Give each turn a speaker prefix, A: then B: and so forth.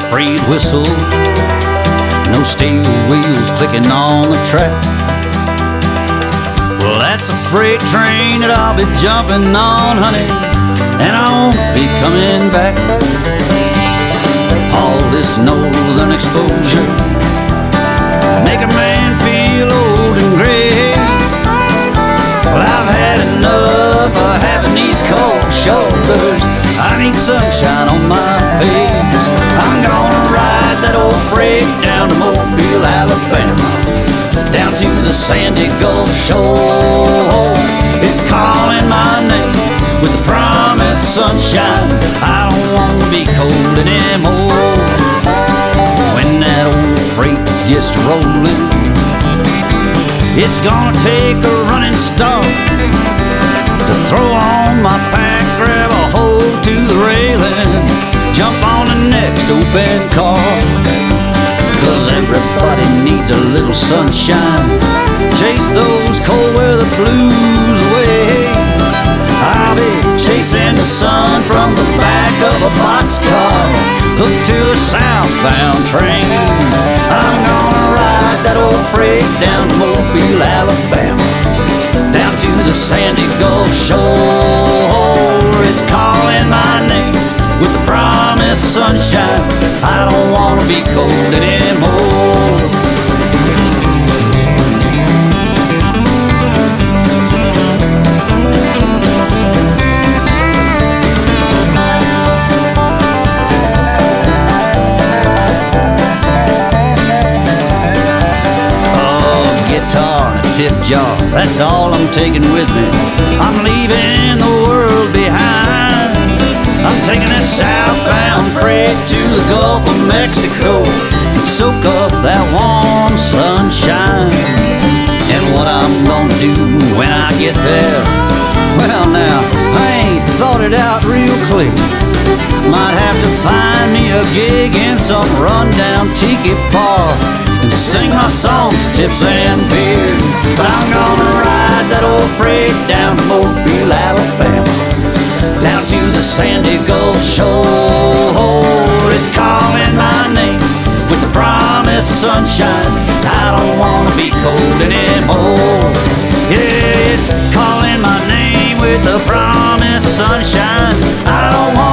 A: freight whistle, no steel wheels clicking on the track. Well, that's a freight train that I'll be jumping on, honey, and I won't be coming back. All this northern exposure make a man feel old and gray. Well, I've had enough of having these cold shoulders. I need sunshine on my face. I'm gonna ride that old freight down to Mobile, Alabama, down to the sandy Gulf shore. It's calling my name with the promised sunshine. I don't want to be cold anymore. When that old freight gets rolling, it's gonna take a running start to throw on my pack, grab a hold to the railing, jump on the next open car. 'Cause everybody needs a little sunshine, chase those cold weather blues away. I'll be chasing the sun from the back of a boxcar, hooked to a southbound train. I'm gonna ride that old freight down to Mobile, Alabama, down to the sandy Gulf shore. It's calling my name with the promised sunshine. I don't want to be cold anymore. Tip jar, that's all I'm taking with me. I'm leaving the world behind. I'm taking that southbound freight to the Gulf of Mexico and soak up that warm sunshine. And what I'm gonna do when I get there, well now, I ain't thought it out real clear. Might have to find me a gig in some rundown tiki bar and sing my songs, tips and beer. But I'm gonna ride that old freight down to Mobile, Alabama, down to the sandy Gulf shore. It's calling my name with the promised sunshine. I don't wanna be cold anymore. Yeah, it's calling my name with the promised sunshine. I don't want